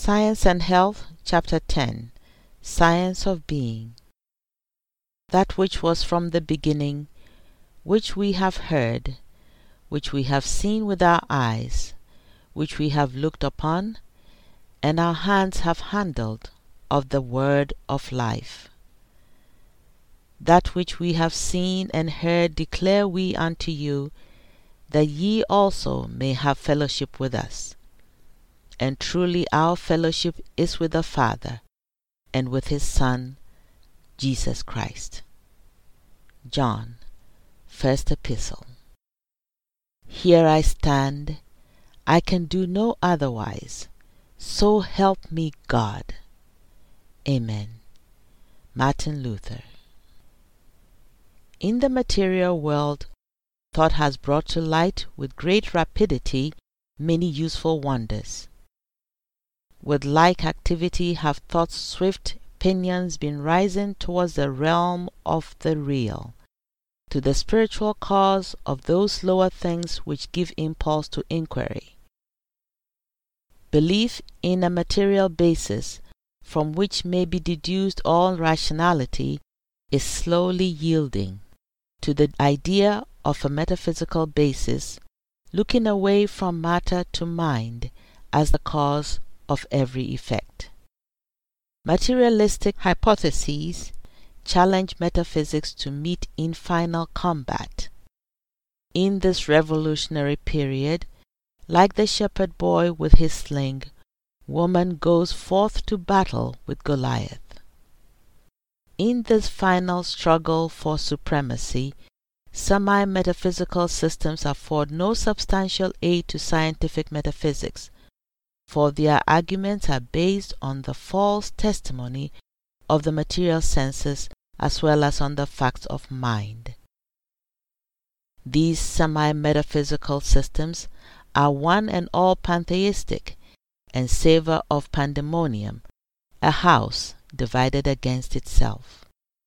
Science and Health, Chapter 10. Science of Being. That which was from the beginning, which we have heard, which we have seen with our eyes, which we have looked upon, and our hands have handled, of the word of life. That which we have seen and heard declare we unto you, that ye also may have fellowship with us. And truly our fellowship is with the Father, and with his Son, Jesus Christ. John, First Epistle. Here I stand, I can do no otherwise, so help me God. Amen. Martin Luther. In the material world, thought has brought to light with great rapidity many useful wonders. With like activity have thought's swift pinions been rising towards the realm of the real, to the spiritual cause of those lower things which give impulse to inquiry. Belief in a material basis, from which may be deduced all rationality, is slowly yielding to the idea of a metaphysical basis, looking away from matter to mind as the cause of every effect. Materialistic hypotheses challenge metaphysics to meet in final combat. In this revolutionary period, like the shepherd boy with his sling, woman goes forth to battle with Goliath. In this final struggle for supremacy, semi-metaphysical systems afford no substantial aid to scientific metaphysics, for their arguments are based on the false testimony of the material senses as well as on the facts of mind. These semi-metaphysical systems are one and all pantheistic and savor of pandemonium, a house divided against itself.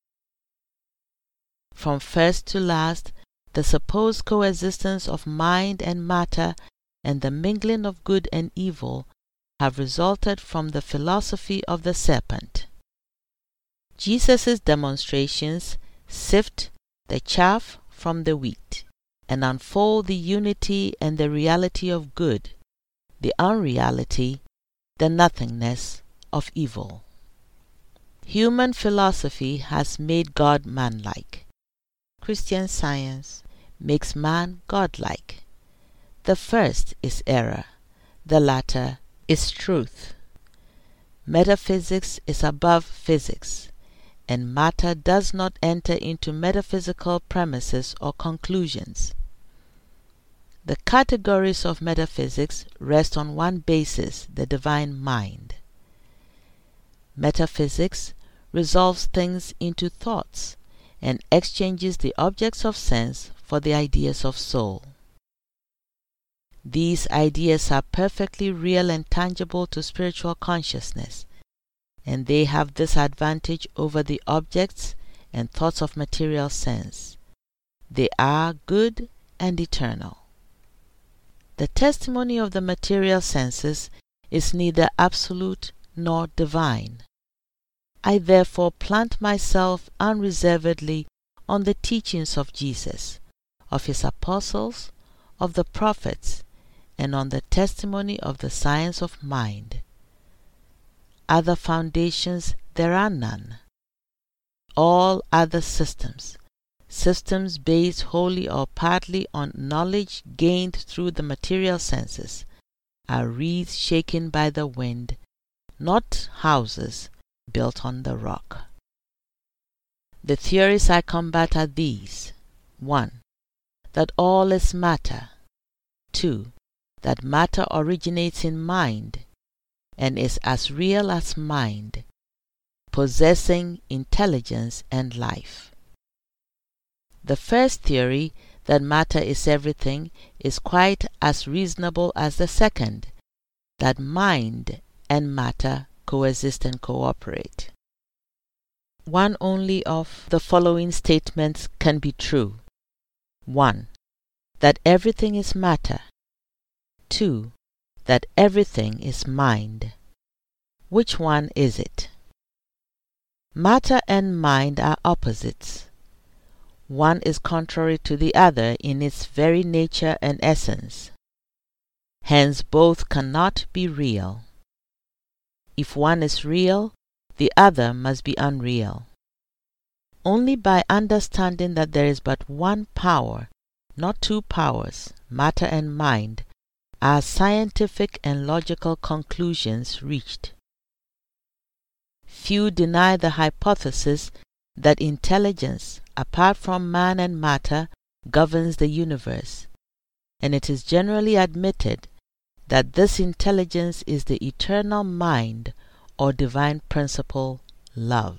From first to last, the supposed coexistence of mind and matter and the mingling of good and evil have resulted from the philosophy of the serpent. Jesus' demonstrations sift the chaff from the wheat and unfold the unity and the reality of good, the unreality, the nothingness of evil. Human philosophy has made God manlike. Christian science makes man godlike. The first is error, the latter is truth. Metaphysics is above physics, and matter does not enter into metaphysical premises or conclusions. The categories of metaphysics rest on one basis, the divine mind. Metaphysics resolves things into thoughts and exchanges the objects of sense for the ideas of soul. These ideas are perfectly real and tangible to spiritual consciousness, and they have this advantage over the objects and thoughts of material sense. They are good and eternal. The testimony of the material senses is neither absolute nor divine. I therefore plant myself unreservedly on the teachings of Jesus, of his apostles, of the prophets, and on the testimony of the science of mind. Other foundations there are none. All other systems based wholly or partly on knowledge gained through the material senses, are reeds shaken by the wind, not houses built on the rock. The theories I combat are these: 1. That all is matter. 2. That matter originates in mind and is as real as mind, possessing intelligence and life. The first theory, that matter is everything, is quite as reasonable as the second, that mind and matter coexist and cooperate. One only of the following statements can be true. 1. That everything is matter. 2. That everything is mind. Which one is it? Matter and mind are opposites. One is contrary to the other in its very nature and essence. Hence both cannot be real. If one is real, the other must be unreal. Only by understanding that there is but one power, not two powers, matter and mind, are scientific and logical conclusions reached. Few deny the hypothesis that intelligence, apart from man and matter, governs the universe, and it is generally admitted that this intelligence is the eternal mind or divine principle, love.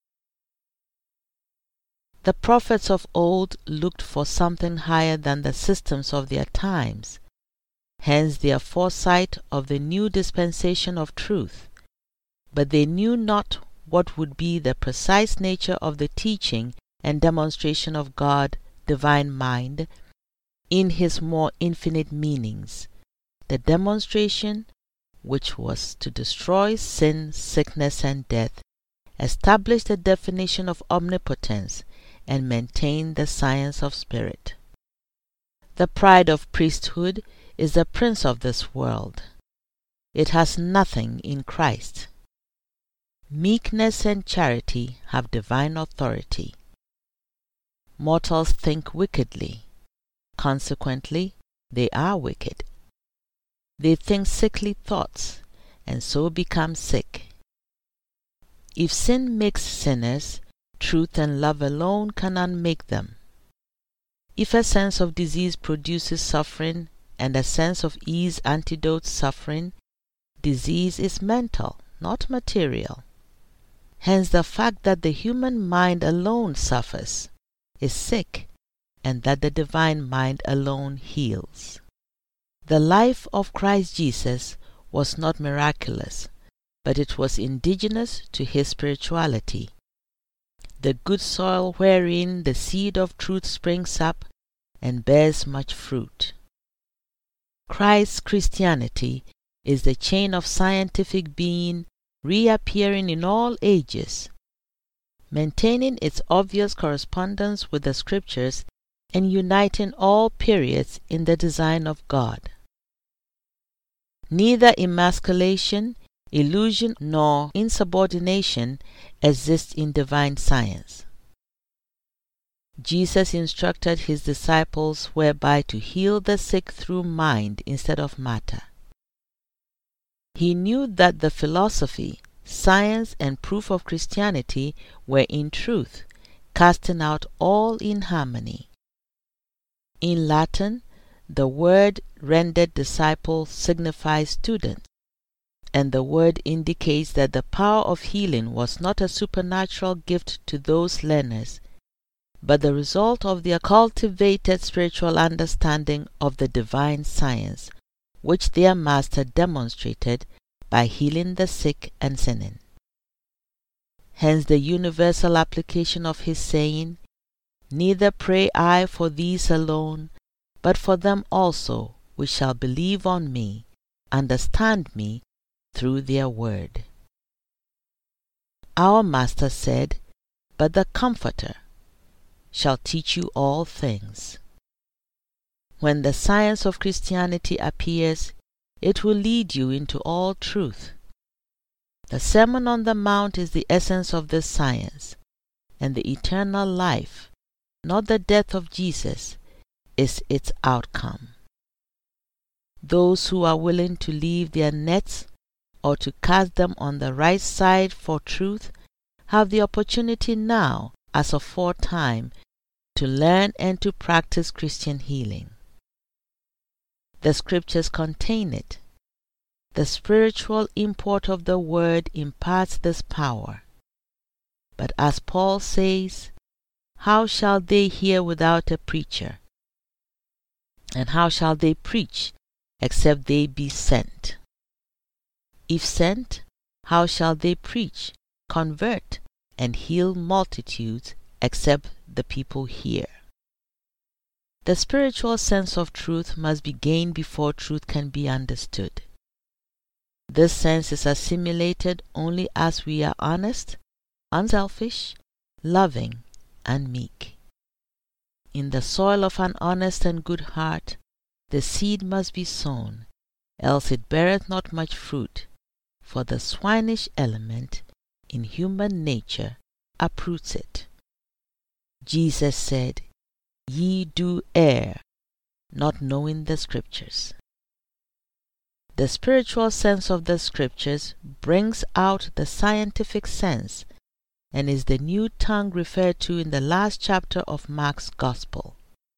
The prophets of old looked for something higher than the systems of their times, hence their foresight of the new dispensation of truth, but they knew not what would be the precise nature of the teaching and demonstration of God, divine mind, in his more infinite meanings. The demonstration, which was to destroy sin, sickness, and death, establish the definition of omnipotence, and maintain the science of spirit. The pride of priesthood is the prince of this world. It has nothing in Christ. Meekness and charity have divine authority. Mortals think wickedly. Consequently, they are wicked. They think sickly thoughts, and so become sick. If sin makes sinners, truth and love alone can unmake them. If a sense of disease produces suffering, and a sense of ease antidotes suffering, disease is mental, not material. Hence the fact that the human mind alone suffers is sick, and that the divine mind alone heals. The life of Christ Jesus was not miraculous, but it was indigenous to his spirituality. The good soil wherein the seed of truth springs up and bears much fruit. Christ's Christianity is the chain of scientific being reappearing in all ages, maintaining its obvious correspondence with the Scriptures and uniting all periods in the design of God. Neither emasculation, illusion, nor insubordination exists in divine science. Jesus instructed his disciples whereby to heal the sick through mind instead of matter. He knew that the philosophy, science, and proof of Christianity were in truth, casting out all inharmony. In Latin, the word rendered disciple signifies student, and the word indicates that the power of healing was not a supernatural gift to those learners, but the result of their cultivated spiritual understanding of the divine science, which their master demonstrated by healing the sick and sinning. Hence the universal application of his saying, "Neither pray I for these alone, but for them also which shall believe on me, understand me through their word." Our Master said, "But the Comforter shall teach you all things." When the science of Christianity appears, it will lead you into all truth. The Sermon on the Mount is the essence of this science, and the eternal life, not the death of Jesus, is its outcome. Those who are willing to leave their nets or to cast them on the right side for truth have the opportunity now, as aforetime, to learn and to practice Christian healing. The Scriptures contain it. The spiritual import of the Word imparts this power. But as Paul says, "How shall they hear without a preacher? And how shall they preach except they be sent? If sent, how shall they preach, convert, and heal multitudes except the people hear?" The spiritual sense of truth must be gained before truth can be understood. This sense is assimilated only as we are honest, unselfish, loving, and meek. In the soil of an honest and good heart the seed must be sown, else it beareth not much fruit, for the swinish element in human nature uproots it. Jesus said, "Ye do err, not knowing the Scriptures." The spiritual sense of the Scriptures brings out the scientific sense and is the new tongue referred to in the last chapter of Mark's Gospel.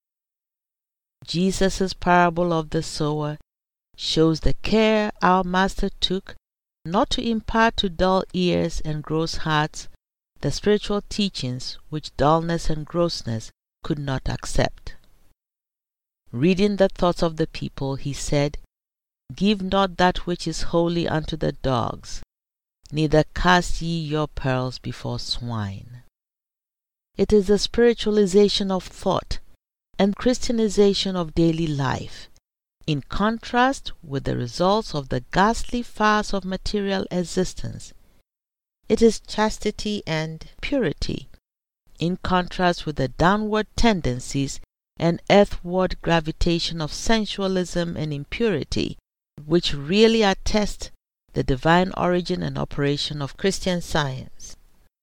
Jesus' parable of the sower shows the care our Master took not to impart to dull ears and gross hearts the spiritual teachings which dullness and grossness could not accept. Reading the thoughts of the people, he said, "Give not that which is holy unto the dogs, neither cast ye your pearls before swine." It is the spiritualization of thought and Christianization of daily life, in contrast with the results of the ghastly farce of material existence. It is chastity and purity, in contrast with the downward tendencies and earthward gravitation of sensualism and impurity, which really attest the divine origin and operation of Christian Science.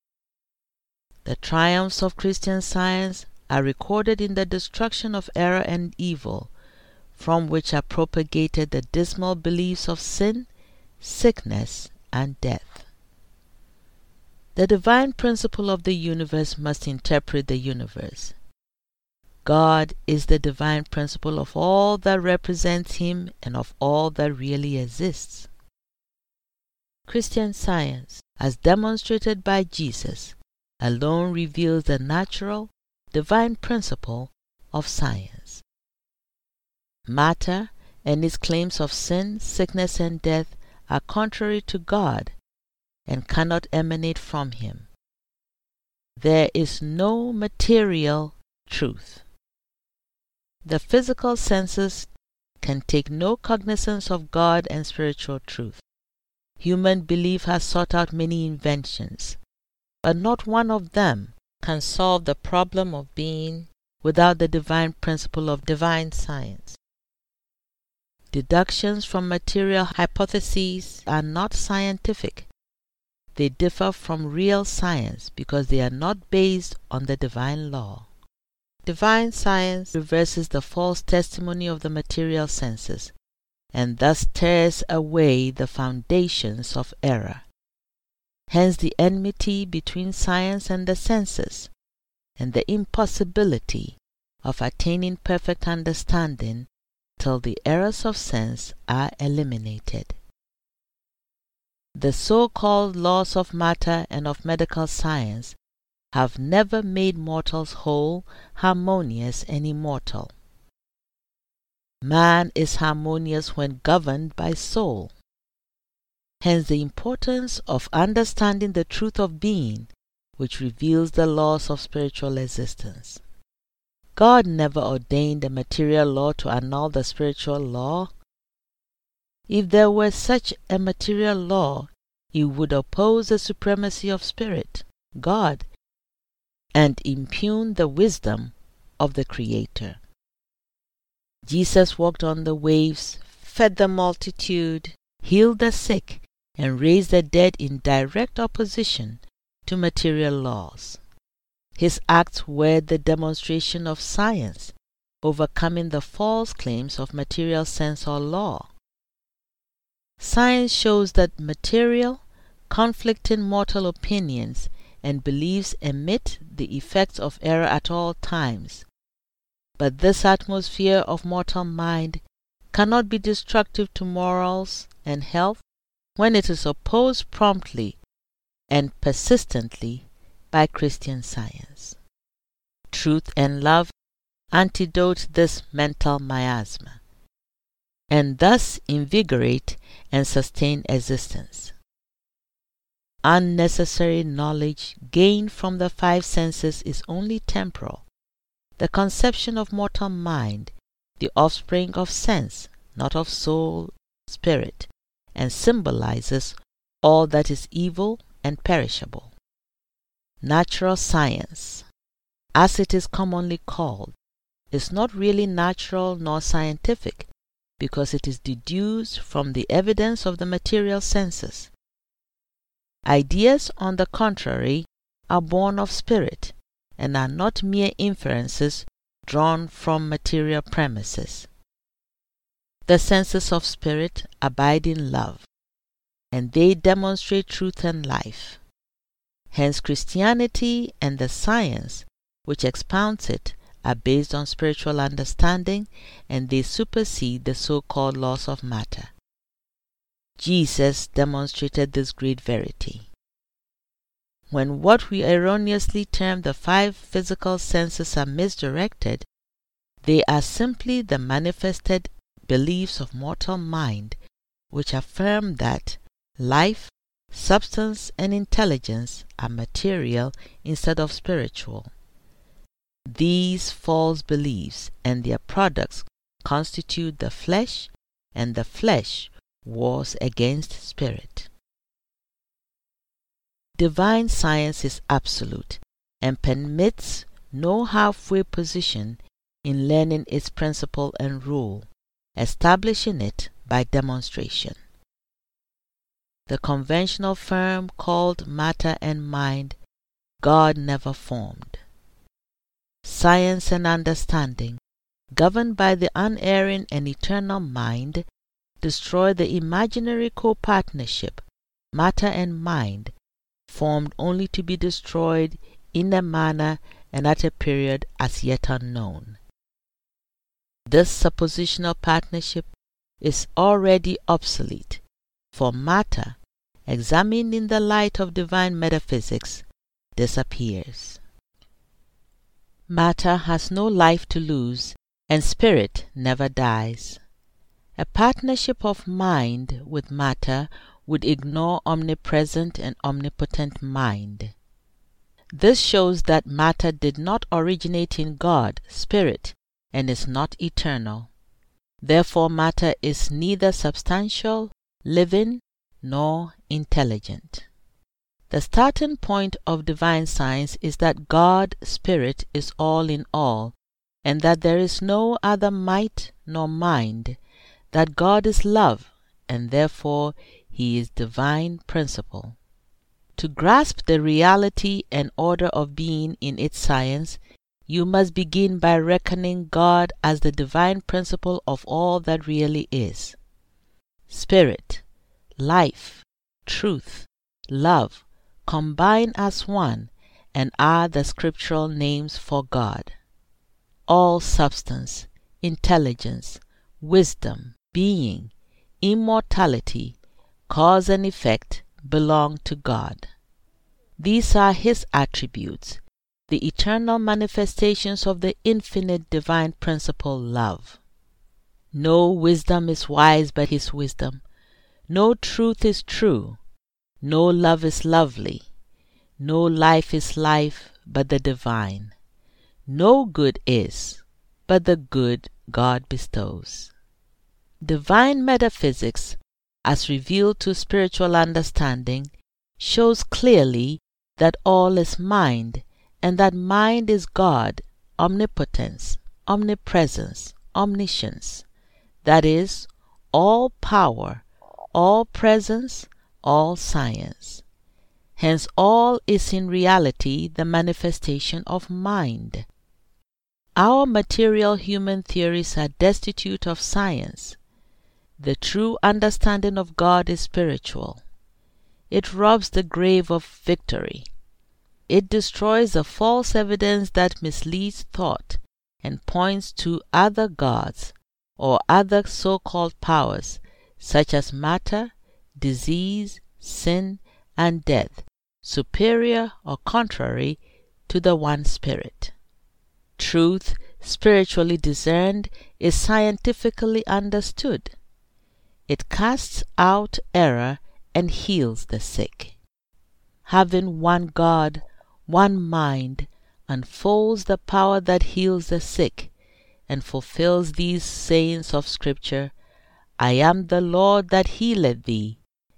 The triumphs of Christian Science are recorded in the destruction of error and evil, from which are propagated the dismal beliefs of sin, sickness, and death. The divine principle of the universe must interpret the universe. God is the divine principle of all that represents Him and of all that really exists. Christian Science, as demonstrated by Jesus, alone reveals the natural, divine principle of science. Matter and its claims of sin, sickness, and death are contrary to God and cannot emanate from Him. There is no material truth. The physical senses can take no cognizance of God and spiritual truth. Human belief has sought out many inventions, but not one of them can solve the problem of being without the divine principle of divine science. Deductions from material hypotheses are not scientific. They differ from real science because they are not based on the divine law. Divine science reverses the false testimony of the material senses, and thus tears away the foundations of error. Hence the enmity between science and the senses, and the impossibility of attaining perfect understanding till the errors of sense are eliminated. The so-called laws of matter and of medical science have never made mortals whole, harmonious, and immortal. Man is harmonious when governed by soul. Hence the importance of understanding the truth of being, which reveals the laws of spiritual existence. God never ordained a material law to annul the spiritual law. If there were such a material law, it would oppose the supremacy of Spirit, God, and impugn the wisdom of the Creator. Jesus walked on the waves, fed the multitude, healed the sick, and raised the dead in direct opposition to material laws. His acts were the demonstration of science, overcoming the false claims of material sense or law. Science shows that material, conflicting mortal opinions and beliefs emit the effects of error at all times. But this atmosphere of mortal mind cannot be destructive to morals and health when it is opposed promptly and persistently by Christian Science. Truth and love antidote this mental miasma, and thus invigorate and sustain existence. Unnecessary knowledge gained from the five senses is only temporal. The conception of mortal mind, the offspring of sense, not of soul, spirit, and symbolizes all that is evil and perishable. Natural science, as it is commonly called, is not really natural nor scientific because it is deduced from the evidence of the material senses. Ideas, on the contrary, are born of spirit and are not mere inferences drawn from material premises. The senses of spirit abide in love, and they demonstrate truth and life. Hence Christianity and the science which expounds it are based on spiritual understanding, and they supersede the so-called laws of matter. Jesus demonstrated this great verity. When what we erroneously term the 5 physical senses are misdirected, they are simply the manifested beliefs of mortal mind, which affirm that life, substance, and intelligence are material instead of spiritual. These false beliefs and their products constitute the flesh, and the flesh wars against spirit. Divine science is absolute and permits no halfway position in learning its principle and rule, establishing it by demonstration. The conventional firm called matter and mind, God never formed. Science and understanding, governed by the unerring and eternal mind, destroy the imaginary co-partnership, matter and mind, formed only to be destroyed in a manner and at a period as yet unknown. This suppositional partnership is already obsolete, for matter, examined in the light of divine metaphysics, disappears. Matter has no life to lose, and spirit never dies. A partnership of mind with matter would ignore omnipresent and omnipotent mind. This shows that matter did not originate in God, spirit, and is not eternal. Therefore matter is neither substantial, living, nor intelligent. The starting point of divine science is that God, spirit, is all in all, and that there is no other might nor mind, that God is love, and therefore He is divine principle. To grasp the reality and order of being in its science, you must begin by reckoning God as the divine principle of all that really is. Spirit, life, truth, love combine as one and are the scriptural names for God. All substance, intelligence, wisdom, being, immortality, cause and effect belong to God. These are His attributes, the eternal manifestations of the infinite divine principle love. No wisdom is wise but His wisdom. No truth is true. No love is lovely. No life is life but the divine. No good is but the good God bestows. Divine metaphysics, as revealed to spiritual understanding, shows clearly that all is mind, and that mind is God, omnipotence, omnipresence, omniscience, that is, all power, all presence, all science. Hence all is in reality the manifestation of mind. Our material human theories are destitute of science. The true understanding of God is spiritual. It robs the grave of victory. It destroys the false evidence that misleads thought and points to other gods or other so-called powers such as matter, disease, sin, and death, superior or contrary to the one Spirit. Truth, spiritually discerned, is scientifically understood. It casts out error and heals the sick. Having one God, one mind, unfolds the power that heals the sick, and fulfills these sayings of Scripture, I am the Lord that healeth thee.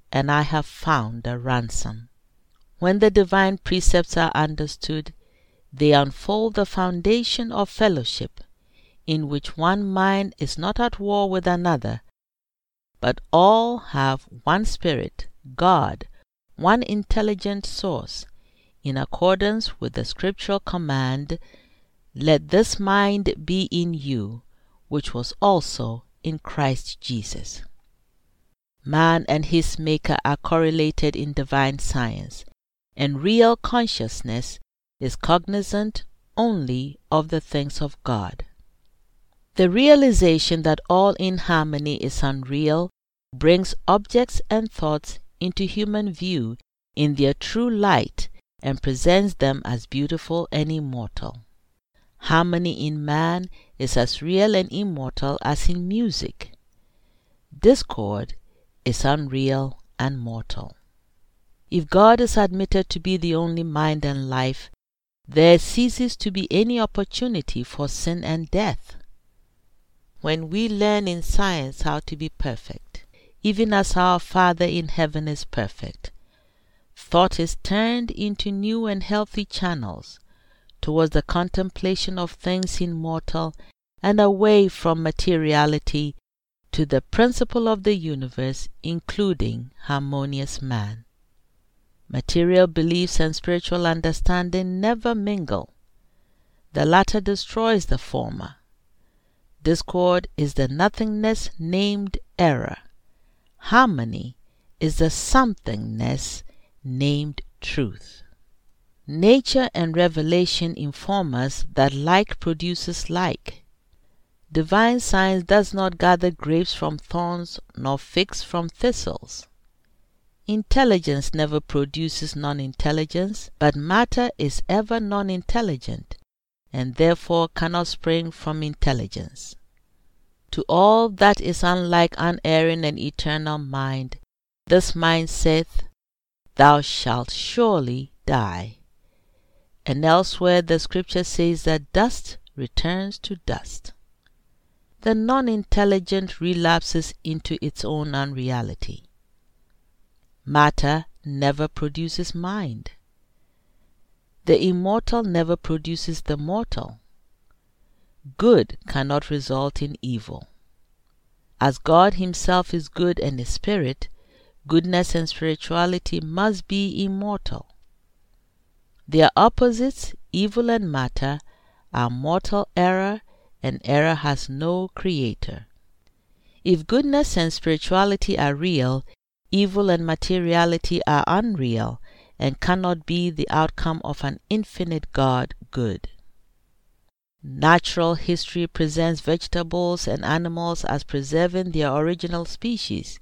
and I have found a ransom. When the divine precepts are understood, they unfold the foundation of fellowship, in which one mind is not at war with another, but all have one Spirit, God, one intelligent source, in accordance with the scriptural command, "Let this mind be in you, which was also in Christ Jesus." Man and his Maker are correlated in divine science, and real consciousness is cognizant only of the things of God. The realization that all inharmony is unreal brings objects and thoughts into human view in their true light and presents them as beautiful and immortal. Harmony in man is as real and immortal as in music. Discord is unreal and mortal. If God is admitted to be the only mind and life, there ceases to be any opportunity for sin and death. When we learn in science how to be perfect, even as our Father in heaven is perfect, thought is turned into new and healthy channels towards the contemplation of things immortal and away from materiality to the principle of the universe, including harmonious man. Material beliefs and spiritual understanding never mingle. The latter destroys the former. Discord is the nothingness named error. Harmony is the somethingness named truth. Nature and revelation inform us that like produces like. Divine science does not gather grapes from thorns nor figs from thistles. Intelligence never produces non-intelligence, but matter is ever non-intelligent, and therefore cannot spring from intelligence. To all that is unlike unerring and eternal mind, this mind saith, "Thou shalt surely die." And elsewhere the scripture says that dust returns to dust. The non-intelligent relapses into its own unreality. Matter never produces mind. The immortal never produces the mortal. Good cannot result in evil. As God himself is good and is spirit, goodness and spirituality must be immortal. Their opposites, evil and matter, are mortal error, and error has no creator. If goodness and spirituality are real, evil and materiality are unreal and cannot be the outcome of an infinite God good. Natural history presents vegetables and animals as preserving their original species,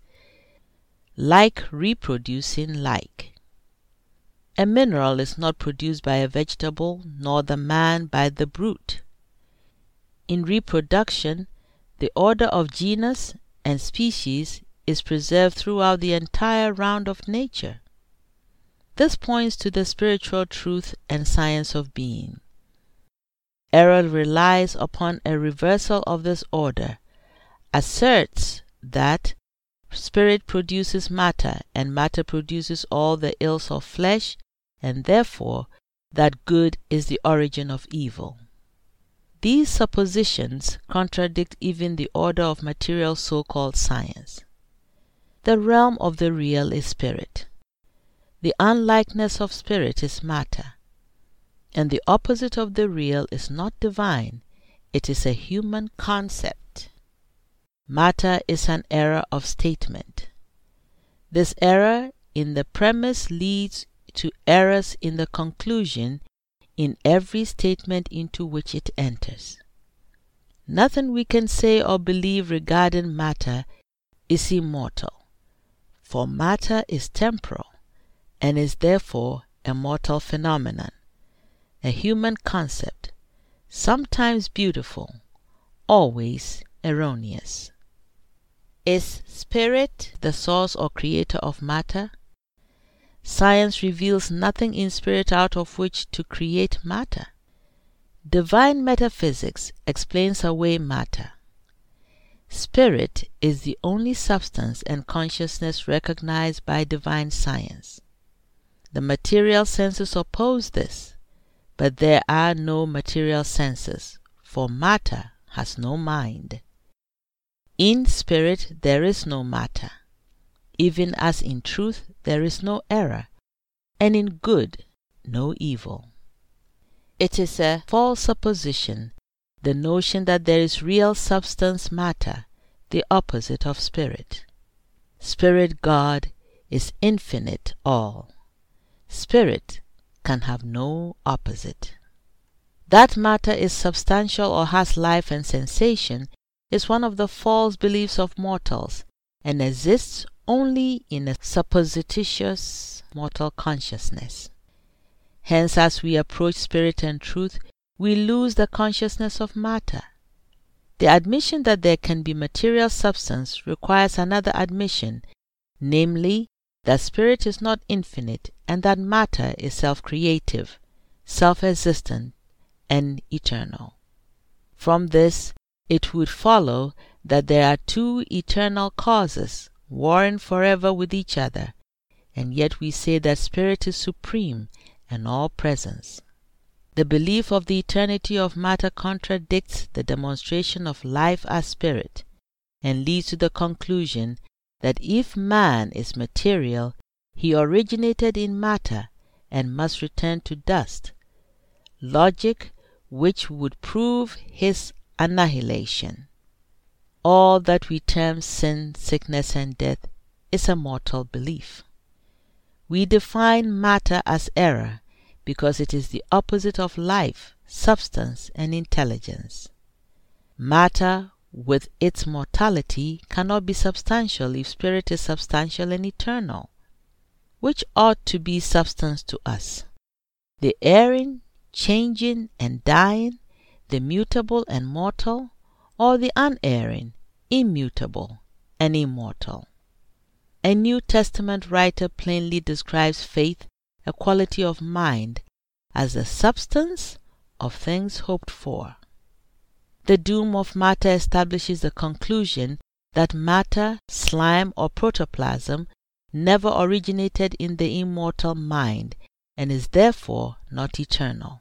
like reproducing like. A mineral is not produced by a vegetable, nor the man by the brute. In reproduction, the order of genus and species is preserved throughout the entire round of nature. This points to the spiritual truth and science of being. Error relies upon a reversal of this order, asserts that spirit produces matter and matter produces all the ills of flesh, and therefore that good is the origin of evil. These suppositions contradict even the order of material so-called science. The realm of the real is spirit. The unlikeness of spirit is matter. And the opposite of the real is not divine, it is a human concept. Matter is an error of statement. This error in the premise leads to errors in the conclusion in every statement into which it enters. Nothing we can say or believe regarding matter is immortal, for matter is temporal and is therefore a mortal phenomenon, a human concept, sometimes beautiful, always erroneous. Is spirit the source or creator of matter? Science reveals nothing in spirit out of which to create matter. Divine metaphysics explains away matter. Spirit is the only substance and consciousness recognized by divine science. The material senses oppose this, but there are no material senses, for matter has no mind. In spirit there is no matter, even as in truth there is no error, and in good no evil. It is a false supposition, the notion that there is real substance matter, the opposite of spirit. Spirit God is infinite all. Spirit can have no opposite. That matter is substantial or has life and sensation is one of the false beliefs of mortals and exists only in a supposititious mortal consciousness. Hence, as we approach spirit and truth, we lose the consciousness of matter. The admission that there can be material substance requires another admission, namely, that spirit is not infinite and that matter is self-creative, self-existent, and eternal. From this, it would follow that there are two eternal causes warring forever with each other, and yet we say that spirit is supreme and all-presence. The belief of the eternity of matter contradicts the demonstration of life as spirit, and leads to the conclusion that if man is material, he originated in matter and must return to dust, logic which would prove his annihilation. All that we term sin, sickness, and death is a mortal belief. We define matter as error because it is the opposite of life, substance, and intelligence. Matter, with its mortality, cannot be substantial if spirit is substantial and eternal. Which ought to be substance to us? The erring, changing, and dying, the mutable and mortal, or the unerring, immutable, and immortal? A New Testament writer plainly describes faith, a quality of mind, as the substance of things hoped for. The doom of matter establishes the conclusion that matter, slime, or protoplasm never originated in the immortal mind and is therefore not eternal.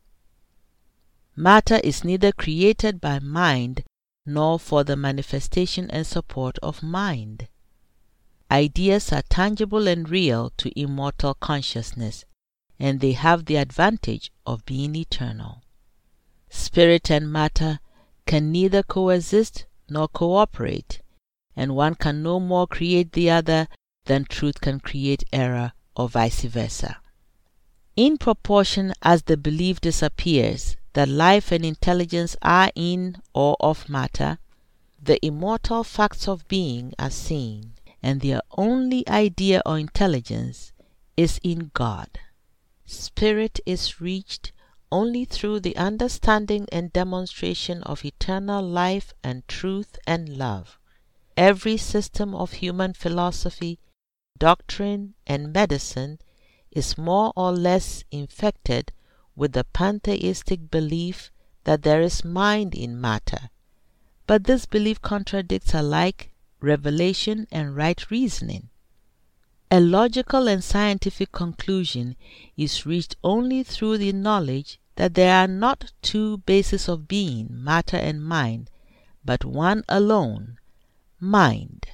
Matter is neither created by mind nor for the manifestation and support of mind. Ideas are tangible and real to immortal consciousness, and they have the advantage of being eternal. Spirit and matter can neither coexist nor cooperate, and one can no more create the other than truth can create error, or vice versa. In proportion as the belief disappears that life and intelligence are in or of matter, the immortal facts of being are seen, and their only idea or intelligence is in God. Spirit is reached only through the understanding and demonstration of eternal life and truth and love. Every system of human philosophy, doctrine, and medicine is more or less infected with the pantheistic belief that there is mind in matter, but this belief contradicts alike revelation and right reasoning. A logical and scientific conclusion is reached only through the knowledge that there are not two bases of being, matter and mind, but one alone, mind.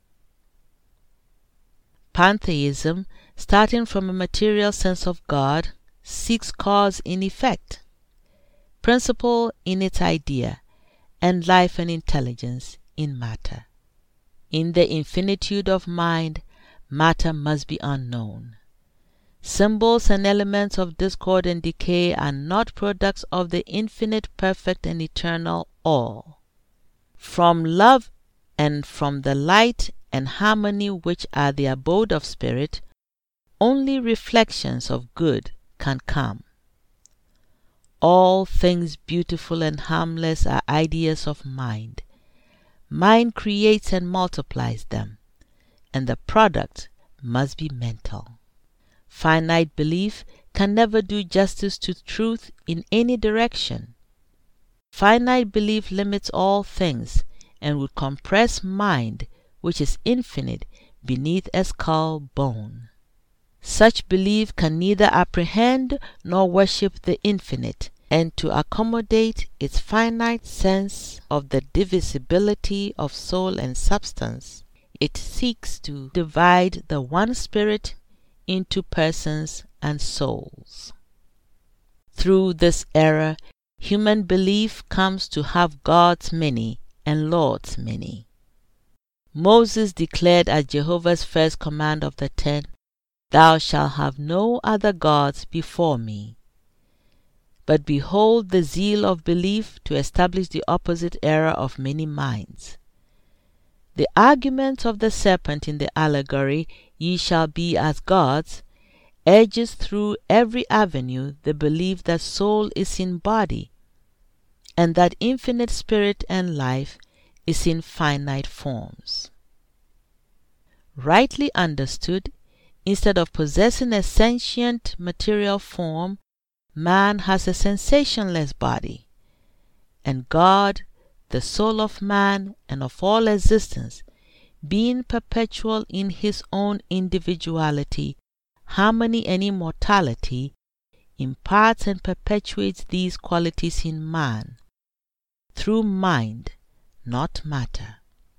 Pantheism, starting from a material sense of God, seeks cause in effect, principle in its idea, and life and intelligence in matter. In the infinitude of mind, matter must be unknown. Symbols and elements of discord and decay are not products of the infinite, perfect, and eternal all. From love and from the light and harmony which are the abode of spirit, only reflections of good can come. All things beautiful and harmless are ideas of mind. Mind creates and multiplies them, and the product must be mental. Finite belief can never do justice to truth in any direction. Finite belief limits all things and would compress mind, which is infinite, beneath a skull bone. Such belief can neither apprehend nor worship the infinite, and to accommodate its finite sense of the divisibility of soul and substance, it seeks to divide the one spirit into persons and souls. Through this error, human belief comes to have gods many and lords many. Moses declared as Jehovah's first command of the 10, "Thou shalt have no other gods before me." But behold the zeal of belief to establish the opposite error of many minds. The argument of the serpent in the allegory, "Ye shall be as gods," urges through every avenue the belief that soul is in body, and that infinite spirit and life is in finite forms. Rightly understood, instead of possessing a sentient material form, man has a sensationless body, and God, the soul of man and of all existence, being perpetual in his own individuality, harmony and immortality, imparts and perpetuates these qualities in man, through mind, not matter.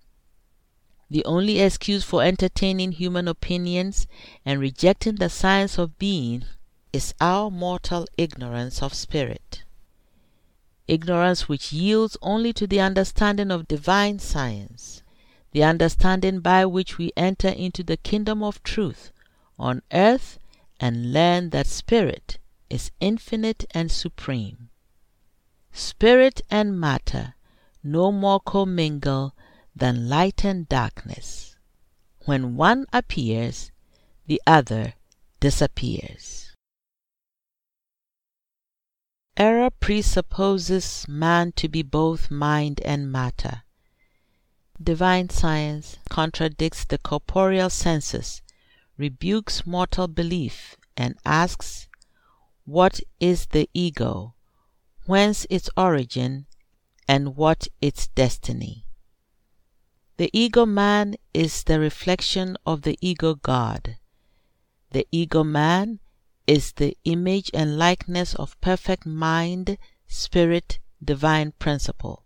The only excuse for entertaining human opinions and rejecting the science of being is our mortal ignorance of spirit, ignorance which yields only to the understanding of divine science, the understanding by which we enter into the kingdom of truth on earth and learn that spirit is infinite and supreme. Spirit and matter no more commingle than light and darkness. When one appears, the other disappears. Error presupposes man to be both mind and matter. Divine science contradicts the corporeal senses, rebukes mortal belief, and asks, what is the ego, whence its origin, and what its destiny? The ego man is the reflection of the ego God. The ego man is the image and likeness of perfect mind, spirit, divine principle.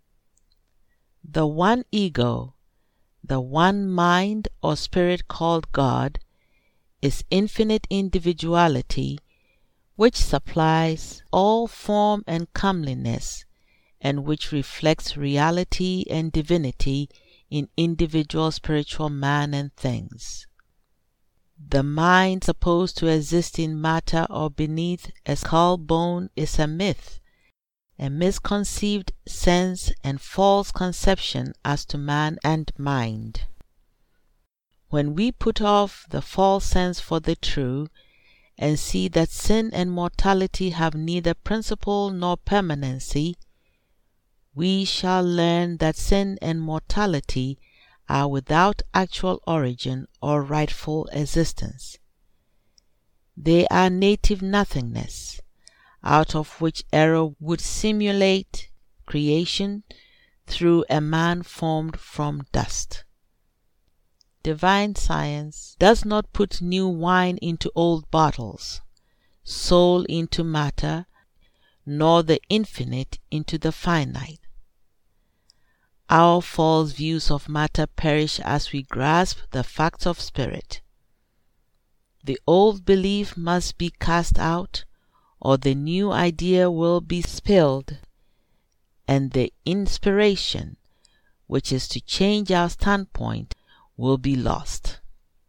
The one ego, the one mind or spirit called God, is infinite individuality, which supplies all form and comeliness, and which reflects reality and divinity in individual spiritual man and things. The mind supposed to exist in matter or beneath a skull bone is a myth, a misconceived sense and false conception as to man and mind. When we put off the false sense for the true, and see that sin and mortality have neither principle nor permanency, we shall learn that sin and mortality are without actual origin or rightful existence. They are native nothingness, out of which error would simulate creation through a man formed from dust. Divine science does not put new wine into old bottles, soul into matter, nor the infinite into the finite. Our false views of matter perish as we grasp the facts of spirit. The old belief must be cast out, or the new idea will be spilled, and the inspiration, which is to change our standpoint, will be lost.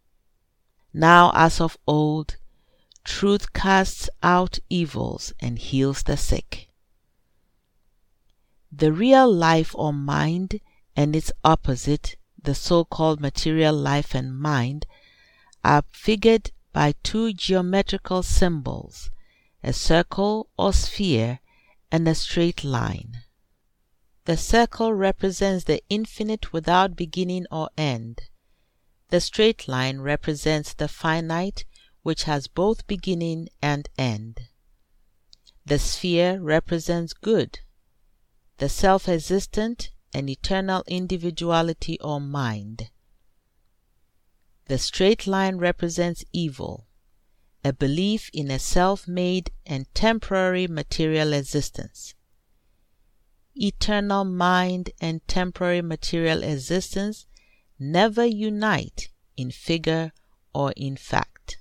Now, as of old, truth casts out evils and heals the sick. The real life or mind and its opposite, the so-called material life and mind, are figured by two geometrical symbols, a circle or sphere and a straight line. The circle represents the infinite without beginning or end. The straight line represents the finite, which has both beginning and end. The sphere represents good, the self-existent and eternal individuality or mind. The straight line represents evil, a belief in a self-made and temporary material existence. Eternal mind and temporary material existence never unite in figure or in fact.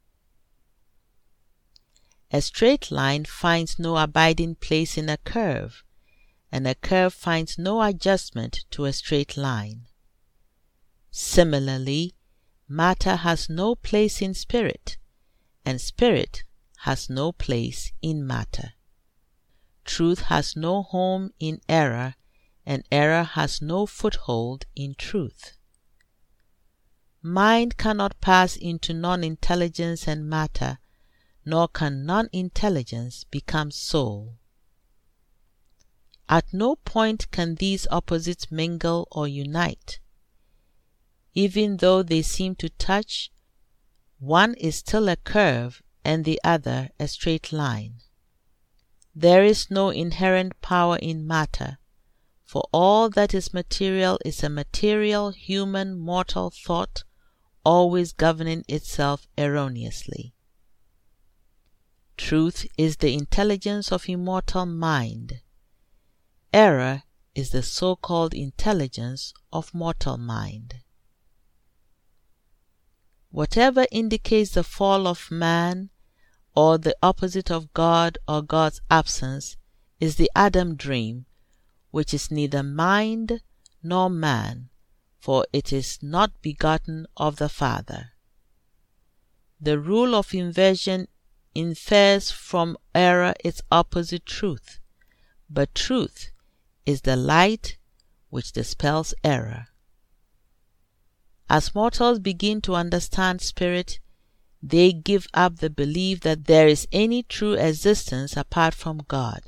A straight line finds no abiding place in a curve, and a curve finds no adjustment to a straight line. Similarly, matter has no place in spirit, and spirit has no place in matter. Truth has no home in error, and error has no foothold in truth. Mind cannot pass into non-intelligence and matter, nor can non-intelligence become soul. At no point can these opposites mingle or unite. Even though they seem to touch, one is still a curve and the other a straight line. There is no inherent power in matter, for all that is material is a material, human, mortal thought, always governing itself erroneously. Truth is the intelligence of immortal mind. Error is the so-called intelligence of mortal mind. Whatever indicates the fall of man, or the opposite of God or God's absence, is the Adam dream, which is neither mind nor man, for it is not begotten of the Father. The rule of inversion infers from error its opposite truth, but truth is the light which dispels error. As mortals begin to understand spirit, they give up the belief that there is any true existence apart from God.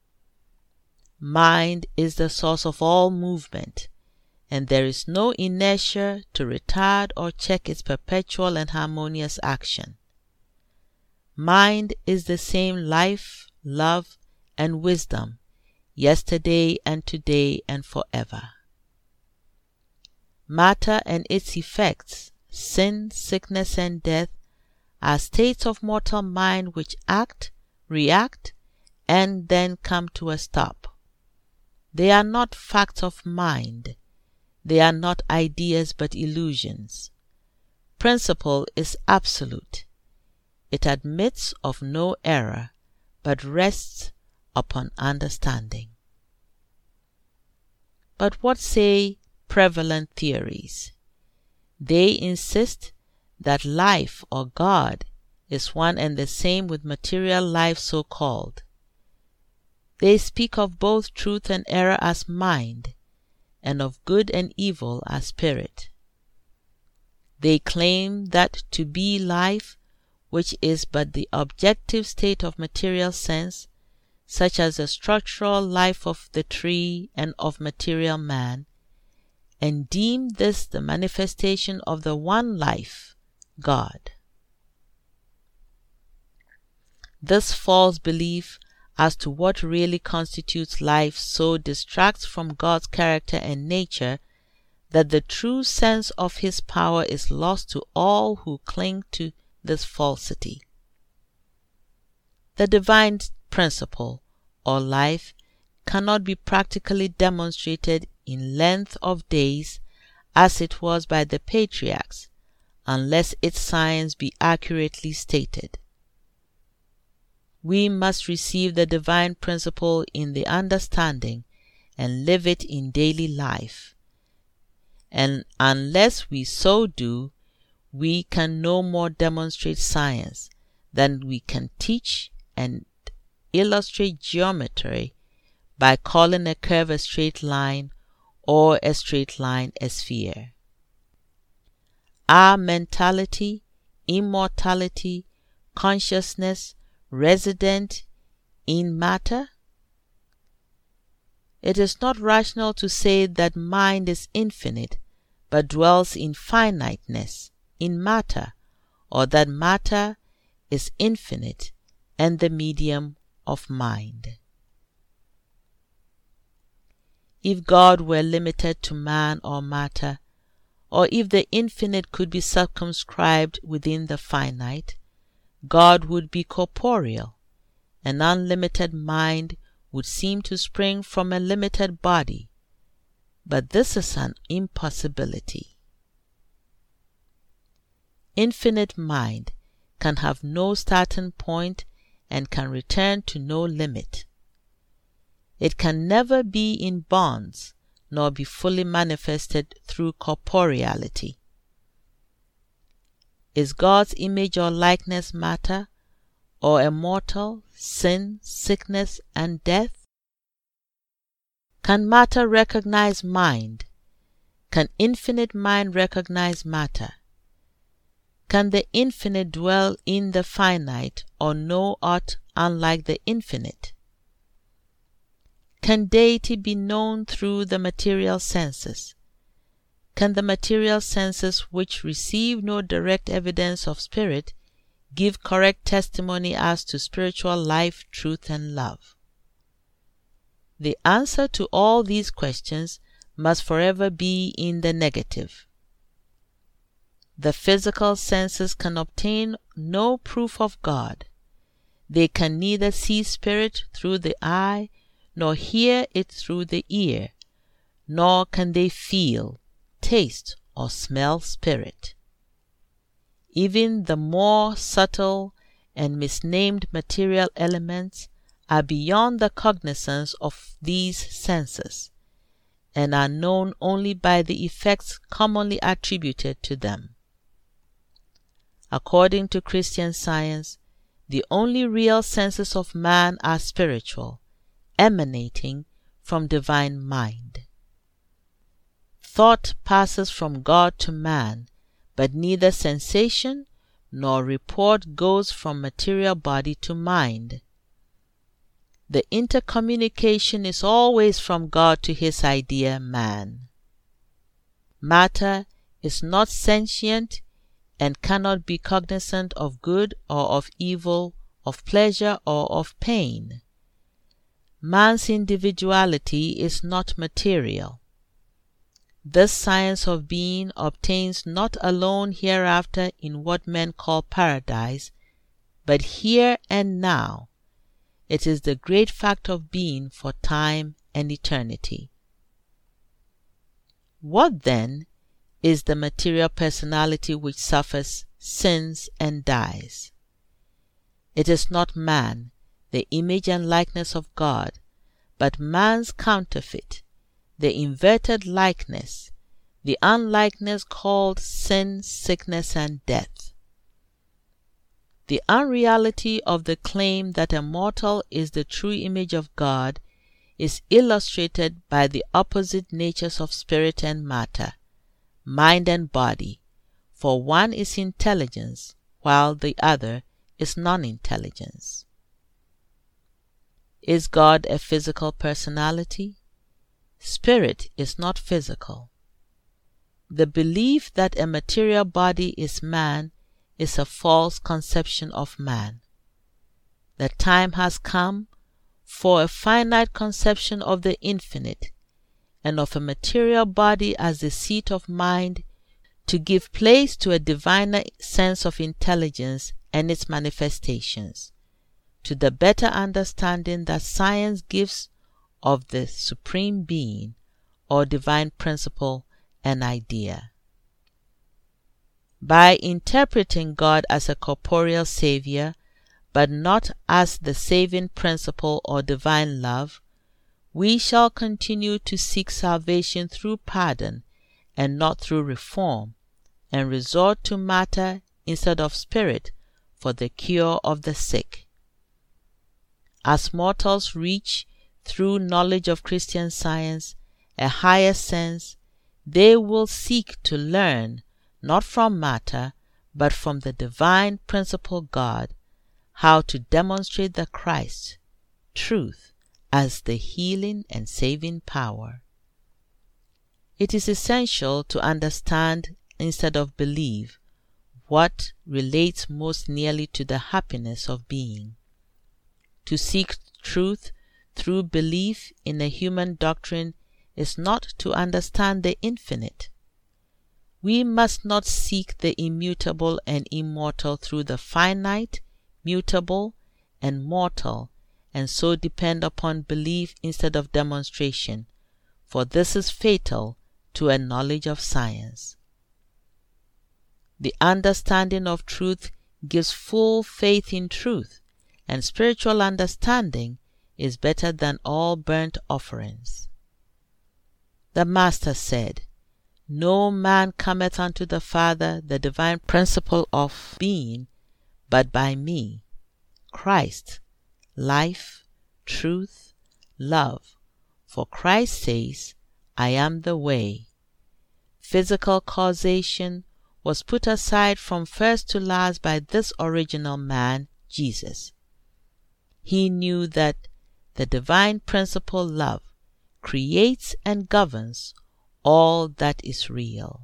Mind is the source of all movement, and there is no inertia to retard or check its perpetual and harmonious action. Mind is the same life, love, and wisdom, yesterday and today and forever. Matter and its effects, sin, sickness, and death, are states of mortal mind which act, react, and then come to a stop. They are not facts of mind. They are not ideas but illusions. Principle is absolute. It admits of no error, but rests upon understanding. But what say prevalent theories? They insist that life or God is one and the same with material life so called. They speak of both truth and error as mind, and of good and evil as spirit. They claim that to be life, which is but the objective state of material sense, such as the structural life of the tree and of material man, and deem this the manifestation of the one life, God. This false belief as to what really constitutes life so distracts from God's character and nature that the true sense of His power is lost to all who cling to this falsity. The divine principle, or life, cannot be practically demonstrated in length of days as it was by the patriarchs, unless its science be accurately stated. We must receive the divine principle in the understanding and live it in daily life, and unless we so do, we can no more demonstrate science than we can teach and illustrate geometry by calling a curve a straight line or a straight line a sphere. Are mentality, immortality, consciousness resident in matter? It is not rational to say that mind is infinite but dwells in finiteness, in matter, or that matter is infinite and the medium of mind. if God were limited to man or matter, or if the infinite could be circumscribed within the finite, God would be corporeal. An unlimited mind would seem to spring from a limited body, but this is an impossibility. Infinite mind can have no starting point and can return to no limit. It can never be in bonds, nor be fully manifested through corporeality. Is God's image or likeness matter, or immortal, sin, sickness, and death? Can matter recognize mind? Can infinite mind recognize matter? Can the infinite dwell in the finite, or know aught unlike the infinite? Can deity be known through the material senses? Can the material senses, which receive no direct evidence of spirit, give correct testimony as to spiritual life, truth, and love? The answer to all these questions must forever be in the negative. The physical senses can obtain no proof of God. They can neither see spirit through the eye, nor hear it through the ear, nor can they feel, taste, or smell spirit. Even the more subtle and misnamed material elements are beyond the cognizance of these senses, and are known only by the effects commonly attributed to them. According to Christian Science, the only real senses of man are spiritual, emanating from divine mind. Thought passes from God to man, but neither sensation nor report goes from material body to mind. The intercommunication is always from God to his idea man. Matter is not sentient and cannot be cognizant of good or of evil, of pleasure or of pain. Man's individuality is not material. This science of being obtains not alone hereafter in what men call paradise, but here and now. It is the great fact of being for time and eternity. What then is the material personality which suffers, sins, and dies? It is not man, the image and likeness of God, but man's counterfeit, the inverted likeness, the unlikeness called sin, sickness, and death. The unreality of the claim that a mortal is the true image of God is illustrated by the opposite natures of spirit and matter, mind and body, for one is intelligence, while the other is non-intelligence. Is God a physical personality? Spirit is not physical. The belief that a material body is man is a false conception of man. The time has come for a finite conception of the infinite and of a material body as the seat of mind to give place to a diviner sense of intelligence and its manifestations, to the better understanding that science gives of the Supreme Being or divine principle and idea. By interpreting God as a corporeal Savior, but not as the saving principle or divine love, we shall continue to seek salvation through pardon and not through reform, and resort to matter instead of spirit for the cure of the sick. As mortals reach, through knowledge of Christian Science, a higher sense, they will seek to learn, not from matter, but from the divine principle God, how to demonstrate the Christ, truth, as the healing and saving power. It is essential to understand instead of believe what relates most nearly to the happiness of being. To seek truth through belief in a human doctrine is not to understand the infinite. We must not seek the immutable and immortal through the finite, mutable, and mortal, and so depend upon belief instead of demonstration, for this is fatal to a knowledge of science. The understanding of truth gives full faith in truth, and spiritual understanding is better than all burnt offerings. The Master said, "No man cometh unto the Father, the divine principle of being, but by me." Christ, life, truth, love. For Christ says, "I am the way." Physical causation was put aside from first to last by this original man, Jesus. He knew that the divine principle love creates and governs all that is real.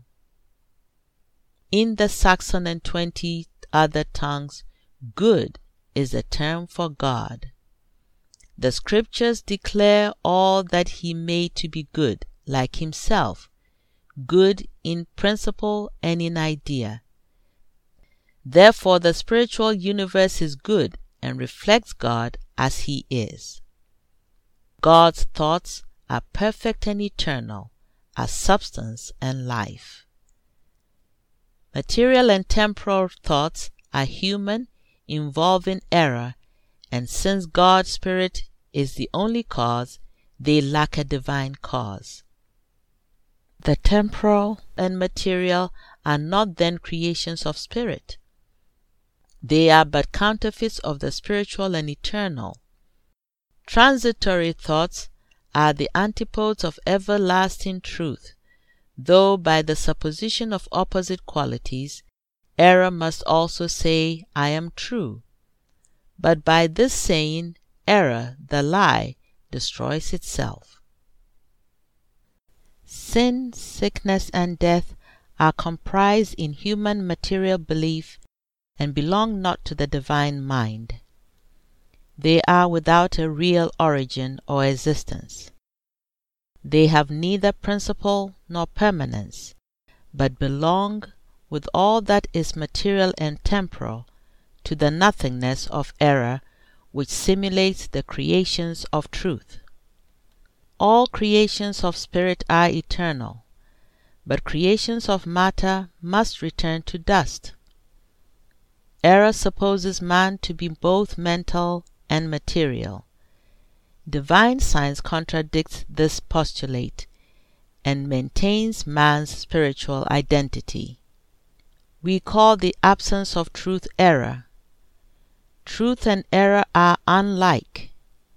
In the Saxon and 20 other tongues, good is the term for God. The scriptures declare all that he made to be good, like himself, good in principle and in idea. Therefore the spiritual universe is good and reflects God as he is. God's thoughts are perfect and eternal, as substance and life. Material and temporal thoughts are human, involving error, and since God's Spirit is the only cause, they lack a divine cause. The temporal and material are not then creations of spirit. They are but counterfeits of the spiritual and eternal. Transitory thoughts are the antipodes of everlasting truth, though by the supposition of opposite qualities, error must also say, "I am true." But by this saying, error, the lie, destroys itself. Sin, sickness, and death are comprised in human material belief and belong not to the divine mind. They are without a real origin or existence. They have neither principle nor permanence, but belong, with all that is material and temporal, to the nothingness of error, which simulates the creations of truth. All creations of spirit are eternal, but creations of matter must return to dust. Error supposes man to be both mental and material. Divine science contradicts this postulate and maintains man's spiritual identity. We call the absence of truth error. Truth and error are unlike.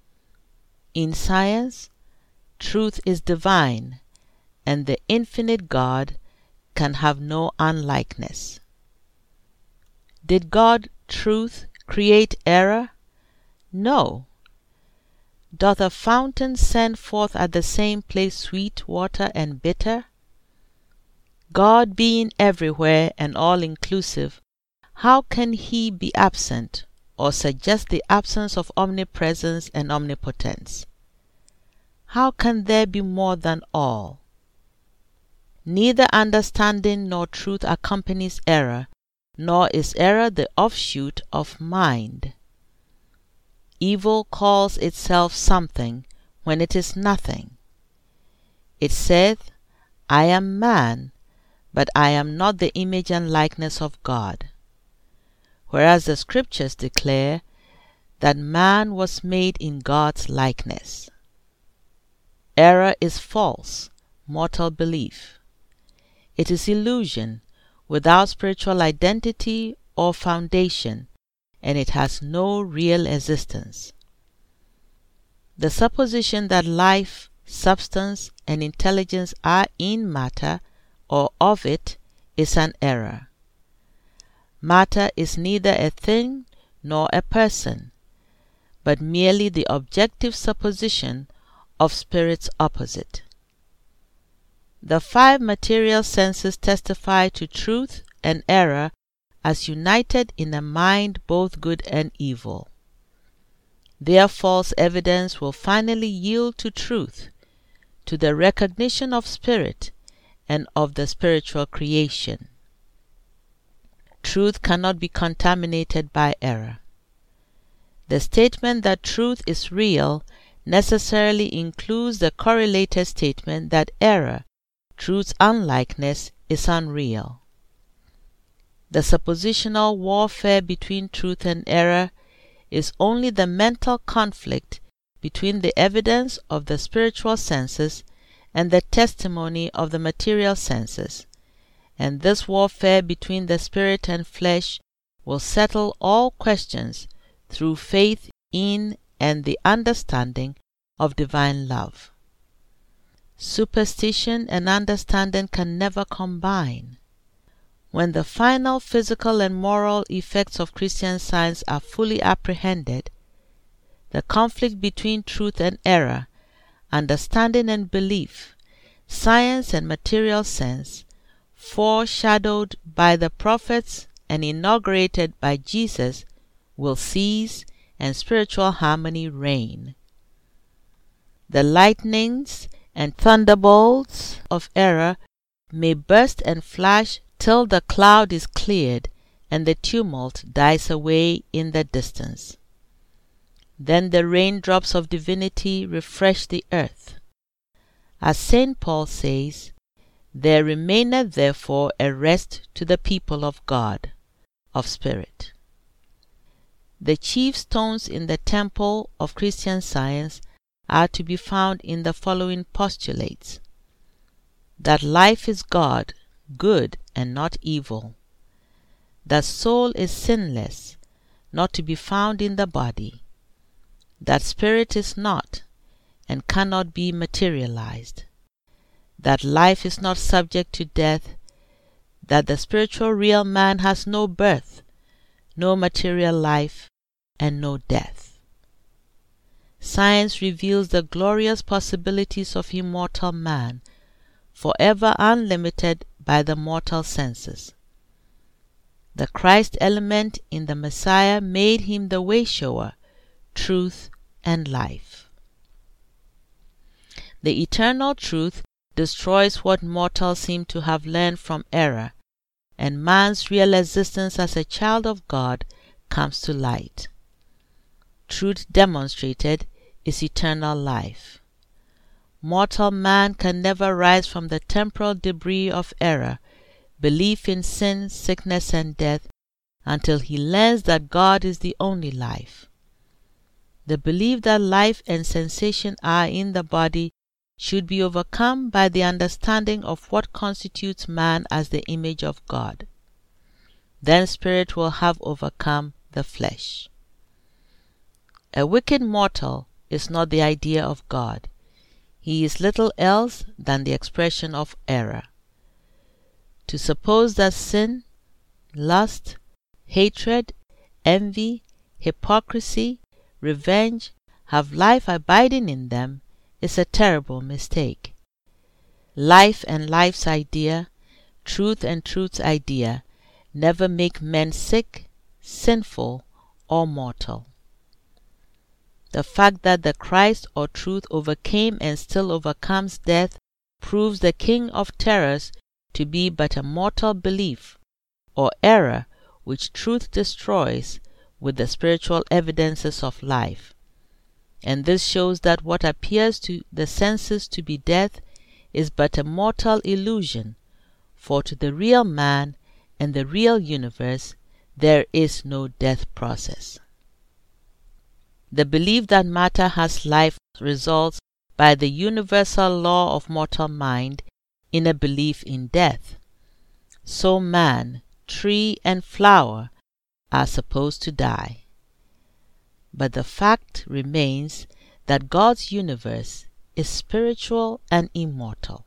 In science, truth is divine, and the infinite God can have no unlikeness. Did God, truth, create error? No. Doth a fountain send forth at the same place sweet water and bitter? God being everywhere and all-inclusive, how can he be absent or suggest the absence of omnipresence and omnipotence? How can there be more than all? Neither understanding nor truth accompanies error, nor is error the offshoot of mind. Evil calls itself something when it is nothing. It saith, "I am man, but I am not the image and likeness of God," whereas the scriptures declare that man was made in God's likeness. Error is false, mortal belief. It is illusion, without spiritual identity or foundation, and it has no real existence. The supposition that life, substance, and intelligence are in matter or of it is an error. Matter is neither a thing nor a person, but merely the objective supposition of spirit's opposite. The 5 material senses testify to truth and error as united in a mind both good and evil. Their false evidence will finally yield to truth, to the recognition of spirit and of the spiritual creation. Truth cannot be contaminated by error. The statement that truth is real necessarily includes the correlated statement that error, truth's unlikeness, is unreal. The suppositional warfare between truth and error is only the mental conflict between the evidence of the spiritual senses and the testimony of the material senses, and this warfare between the spirit and flesh will settle all questions through faith in and the understanding of divine love. Superstition and understanding can never combine. When the final physical and moral effects of Christian Science are fully apprehended, the conflict between truth and error, understanding and belief, science and material sense, foreshadowed by the prophets and inaugurated by Jesus, will cease and spiritual harmony reign. The lightnings and thunderbolts of error may burst and flash till the cloud is cleared and the tumult dies away in the distance. Then the raindrops of divinity refresh the earth. As St. Paul says, "There remaineth therefore a rest to the people of God, of spirit." The chief stones in the temple of Christian Science are to be found in the following postulates: that life is God, good and not evil; that soul is sinless, not to be found in the body; that spirit is not and cannot be materialized; that life is not subject to death; that the spiritual real man has no birth, no material life, and no death. Science reveals the glorious possibilities of immortal man, forever unlimited by the mortal senses. The Christ element in the Messiah made him the way-shower, truth, and life. The eternal truth destroys what mortals seem to have learned from error, and man's real existence as a child of God comes to light. Truth demonstrated is eternal life. Mortal man can never rise from the temporal debris of error, belief in sin, sickness, and death, until he learns that God is the only life. The belief that life and sensation are in the body should be overcome by the understanding of what constitutes man as the image of God. Then spirit will have overcome the flesh. A wicked mortal is not the idea of God. He is little else than the expression of error. To suppose that sin, lust, hatred, envy, hypocrisy, revenge have life abiding in them is a terrible mistake. Life and life's idea, truth and truth's idea, never make men sick, sinful, or mortal. The fact that the Christ or truth overcame and still overcomes death proves the king of terrors to be but a mortal belief, or error which truth destroys with the spiritual evidences of life. And this shows that what appears to the senses to be death is but a mortal illusion, for to the real man and the real universe there is no death process. The belief that matter has life results by the universal law of mortal mind in a belief in death. So man, tree, and flower are supposed to die. But the fact remains that God's universe is spiritual and immortal.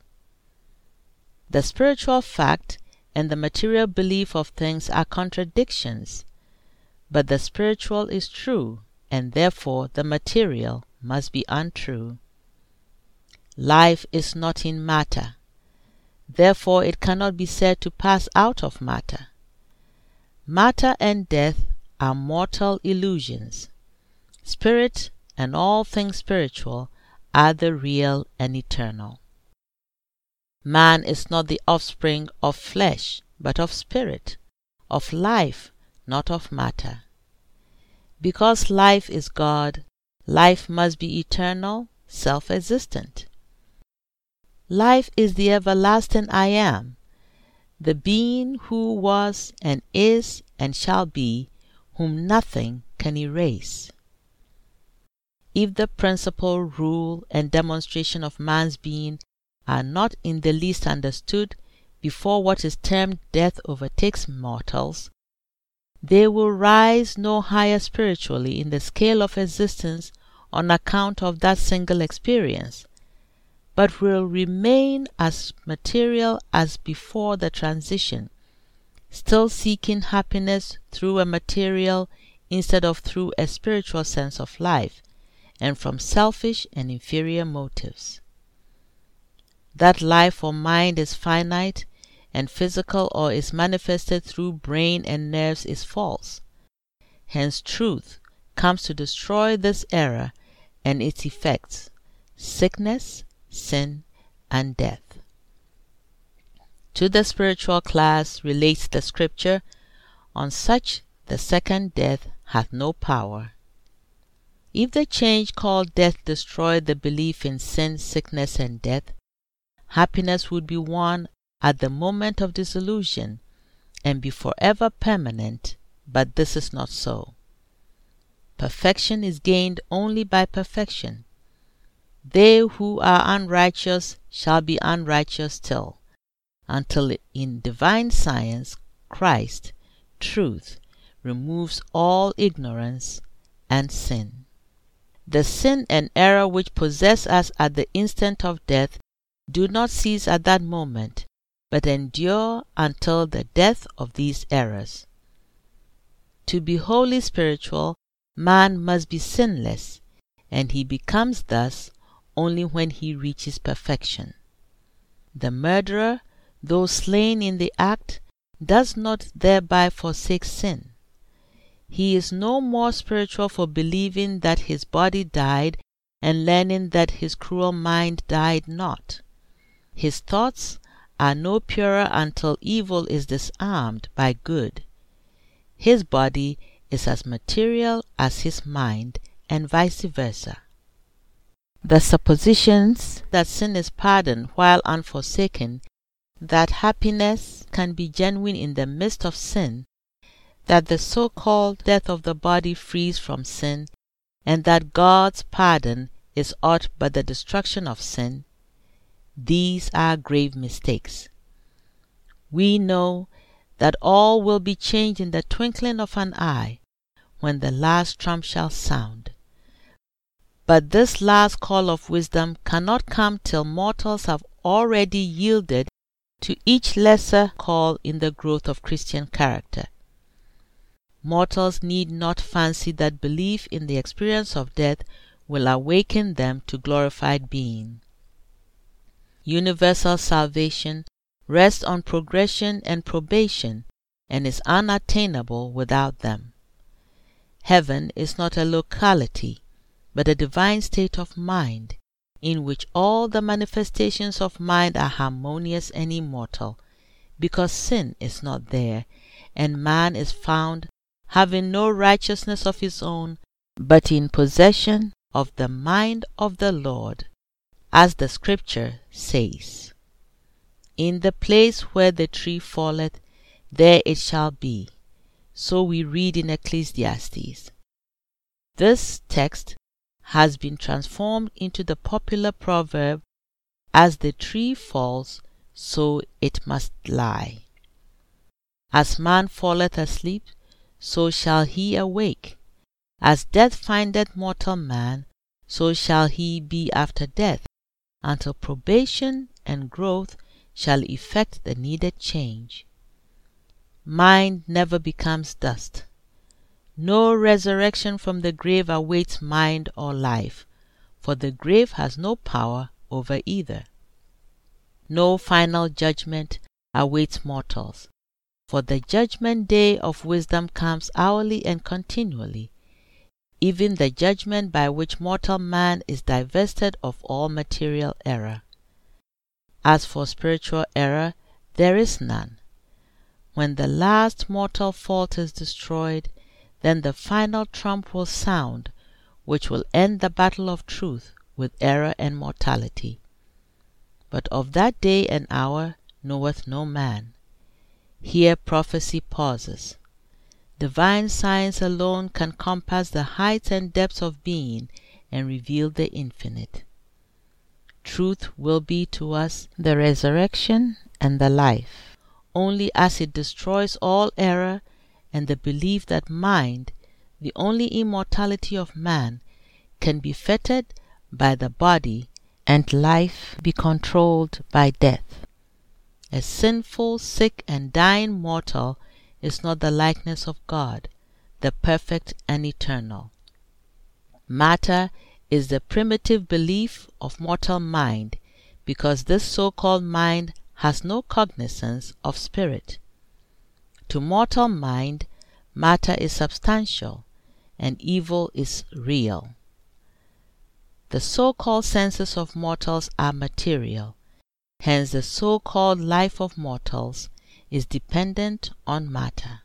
The spiritual fact and the material belief of things are contradictions, but the spiritual is true, and therefore the material must be untrue. Life is not in matter, therefore it cannot be said to pass out of matter. Matter and death are mortal illusions. Spirit and all things spiritual are the real and eternal. Man is not the offspring of flesh, but of spirit, of life, not of matter. Because life is God, life must be eternal, self-existent. Life is the everlasting I Am, the being who was and is and shall be, whom nothing can erase. If the principle, rule, and demonstration of man's being are not in the least understood before what is termed death overtakes mortals, they will rise no higher spiritually in the scale of existence on account of that single experience, but will remain as material as before the transition, still seeking happiness through a material instead of through a spiritual sense of life, and from selfish and inferior motives. That life or mind is finite and physical or is manifested through brain and nerves is false. Hence truth comes to destroy this error and its effects, sickness, sin, and death. To the spiritual class relates the scripture, "On such the second death hath no power." If the change called death destroyed the belief in sin, sickness, and death, happiness would be won at the moment of dissolution and be forever permanent, but this is not so. Perfection is gained only by perfection. They who are unrighteous shall be unrighteous still, until in divine science, Christ, truth, removes all ignorance and sin. The sin and error which possess us at the instant of death do not cease at that moment, but endure until the death of these errors. To be wholly spiritual, man must be sinless, and he becomes thus only when he reaches perfection. The murderer, though slain in the act, does not thereby forsake sin. He is no more spiritual for believing that his body died and learning that his cruel mind died not. His thoughts are no purer until evil is disarmed by good. His body is as material as his mind, and vice versa. The suppositions that sin is pardoned while unforsaken, that happiness can be genuine in the midst of sin, that the so-called death of the body frees from sin, and that God's pardon is aught but the destruction of sin, these are grave mistakes. We know that all will be changed in the twinkling of an eye, when the last trump shall sound. But this last call of wisdom cannot come till mortals have already yielded to each lesser call in the growth of Christian character. Mortals need not fancy that belief in the experience of death will awaken them to glorified being. Universal salvation rests on progression and probation, and is unattainable without them. Heaven is not a locality, but a divine state of mind, in which all the manifestations of mind are harmonious and immortal, because sin is not there, and man is found having no righteousness of his own, but in possession of the mind of the Lord, as the scripture says, "In the place where the tree falleth, there it shall be." So we read in Ecclesiastes. This text has been transformed into the popular proverb, "As the tree falls, so it must lie." As man falleth asleep, so shall he awake. As death findeth mortal man, so shall he be after death, until probation and growth shall effect the needed change. Mind never becomes dust. No resurrection from the grave awaits mind or life, for the grave has no power over either. No final judgment awaits mortals, for the judgment day of wisdom comes hourly and continually. even the judgment by which mortal man is divested of all material error. As for spiritual error, there is none. When the last mortal fault is destroyed, then the final trump will sound, which will end the battle of truth with error and mortality. But of that day and hour knoweth no man. Here prophecy pauses. Divine science alone can compass the heights and depths of being and reveal the infinite. Truth will be to us the resurrection and the life, only as it destroys all error and the belief that mind, the only immortality of man, can be fettered by the body and life be controlled by death. A sinful, sick, and dying mortal is not the likeness of God, the perfect and eternal. Matter is the primitive belief of mortal mind, because this so-called mind has no cognizance of spirit. To mortal mind, matter is substantial, and evil is real. The so-called senses of mortals are material, hence the so-called life of mortals is dependent on matter.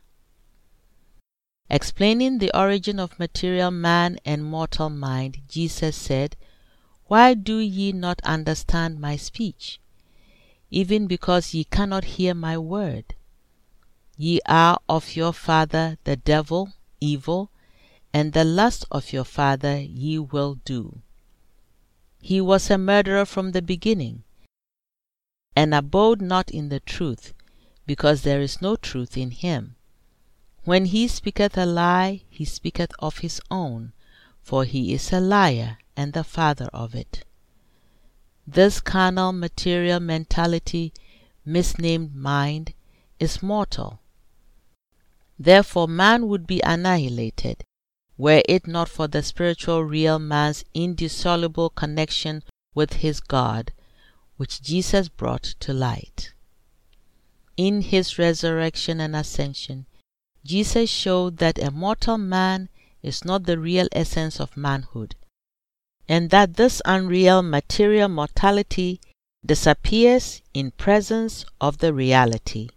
Explaining the origin of material man and mortal mind, Jesus said, "Why do ye not understand my speech? Even because ye cannot hear my word. Ye are of your father the devil, evil, and the lust of your father ye will do. He was a murderer from the beginning, and abode not in the truth, because there is no truth in him. When he speaketh a lie, he speaketh of his own, for he is a liar and the father of it." This carnal material mentality, misnamed mind, is mortal. Therefore man would be annihilated, were it not for the spiritual real man's indissoluble connection with his God, which Jesus brought to light. In his resurrection and ascension, Jesus showed that a mortal man is not the real essence of manhood, and that this unreal material mortality disappears in presence of the reality.